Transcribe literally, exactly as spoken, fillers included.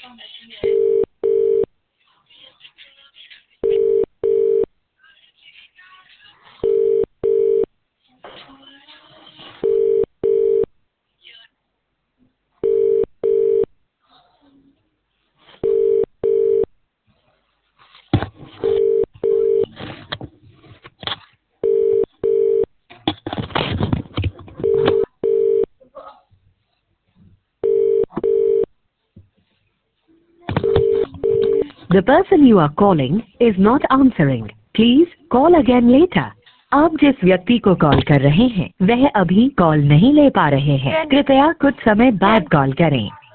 The person you are calling is not answering. Please call again later. आप जिस व्यक्ति को कॉल कर रहे हैं वह अभी कॉल नहीं ले पा रहे हैं। कृपया कुछ समय बाद कॉल करें।